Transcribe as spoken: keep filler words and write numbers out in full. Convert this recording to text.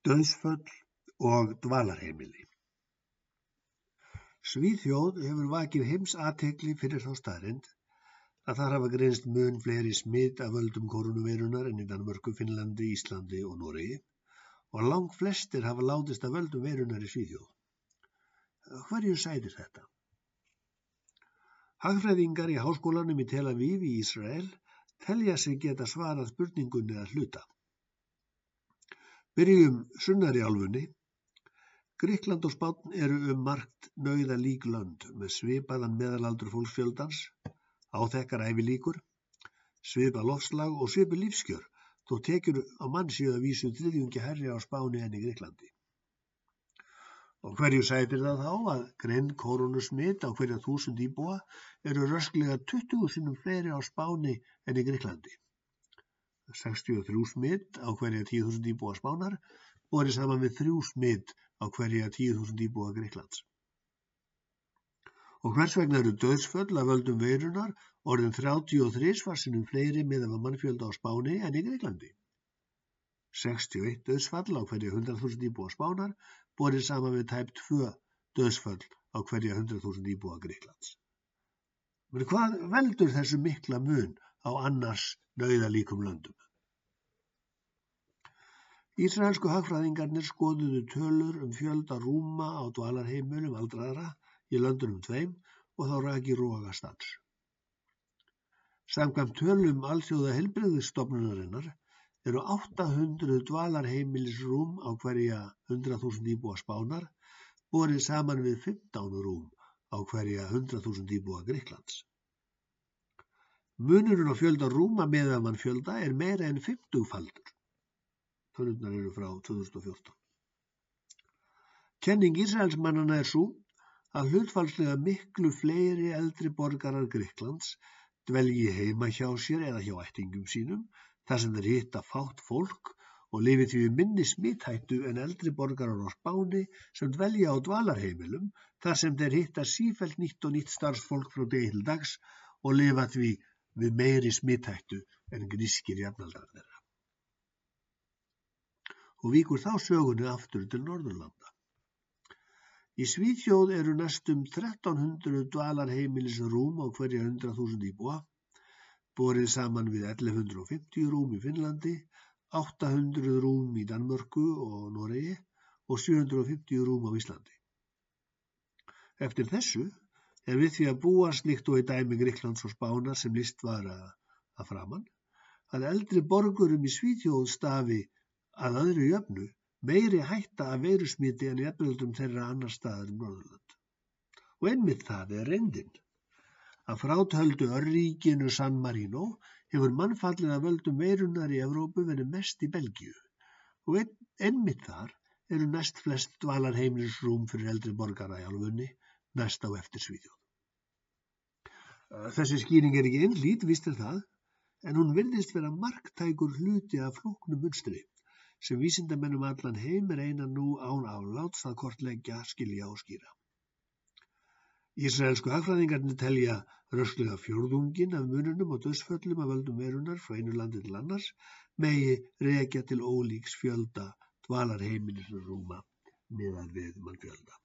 Dauðsföll og dvalarheimili. Svíþjóð hefur vakið heimsathygli fyrir þá staðreynd að þar hafa greinst mun fleiri smit af völdum kórónuveirunnar en í Danmörku, Finnlandi, Íslandi og Noregi og langflestir hafa látist af völdum veirunnar í Svíþjóð. Hverju sætir þetta? Hagfræðingar í háskólanum í Tel Aviv í Ísrael telja sig geta svarað spurningunni að hluta. Byrjum sunnar í álfunni. Grikkland og Spánn eru um margt nauðalík lönd með svipaðan meðalaldur fólksfjöldans, áþekkar ævilíkur, svipað loftslag og svipuð lífskjör, þó tekjur á mann séu að vísu þriðjungi hærri á Spáni en í Grikklandi. Og hverju sætir það þá að greind kórónusmit á hverja þúsund íbúa eru rösklega tuttugu sinnum fleiri á Spáni en í Grikklandi. sextíu og þrjú smit á hverja tíu þúsund íbúa Spánar borið saman við þrjú smit á hverja tíu þúsund íbúa Grikklands. Og hvers vegna eru dauðsföll af völdum veirunnar orðin þrjátíu og þrisvar sinnum fleiri miðað við mannfjölda á Spáni en í Grikklandi? sextíu og eitt dauðsfall á hverja hundrað þúsund íbúa Spánar borið saman við tæp tvö dauðsföll á hverja hundrað þúsund íbúa Grikklands. Men hvað veldur þessu mikla mun á annars nauðalíkum löndum? Ísraelsku hagfræðingarnir skoðuðu tölur um fjölda rúma á dvalarheimilum aldraðra í löndunum tveim og þá raki rogastans. Samkvæmt tölum Alþjóða heilbrigðisstofnunarinnar eru átta hundruð dvalarheimilisrúm á hverja hundrað þúsund íbúa Spánar borið saman við fimmtán rúm á hverja hundrað þúsund íbúa Grikklands. Munurinn á fjölda rúma meðal mannfjölda er meira en fimmtugfaldur. Tölurnar eru frá tvö þúsund og fjórtán. Kenning Ísraelsmannanna er sú að hlutfallslega miklu fleiri eldri borgarar Grikklands dvelji heima hjá sér eða hjá ættingjum sínum þar sem þeir hitta fátt fólk og lifi því við minni smithættu en eldri borgarar á Spáni sem dvelja á dvalarheimilum þar sem þeir hitta sífellt nýtt og nýtt starfsfólk frá degi til dags og lifa því við meiri smithættu en grískir jafnaldrar þeirra. Og víkur þá sögunni aftur til Norðurlanda. Í Svíþjóð eru næstum þrettán hundruð dvalarheimilisrúm á hverja hundrað þúsund íbúa, borið saman við ellefu hundruð fimmtíu rúm í Finnlandi, átta hundruð rúm í Danmörku og Noregi og sjö hundruð fimmtíu rúm á Íslandi. Eftir þessu er við því að búast líkt og í dæmi Grikklands og Spánar sem lýst var að framan, að eldri borgurum í Svíþjóð stafi að öðru jöfnu meiri hætta af veirusmiti en jafnöldum þeirra annar staðar um Norðurland. Og einmitt það er reyndin. Að frátöldu örríkinu San Marino hefur mannfallið af völdum veirunnar í Evrópu verið mest í Belgíu og ein, einmitt þar eru næst flest dvalarheimilisrúm fyrir eldri borgara í álfunni, næst á eftir Svíþjóð. Þessi skýring er ekki einhlít, víst er það, en hún virðist vera marktækur hluti af flóknu munstri sem vísindamenn um allan heim reyna nú án afláts að kortleggja, skilja og skýra. Ísraelsku hagfræðingarnir telja rösklega fjórðunginn af mununum og dauðsföllum af völdum veirunnar frá einu landi til annars megi rekja til ólíks fjölda dvalarheimilisrúma miðað við mannfjölda.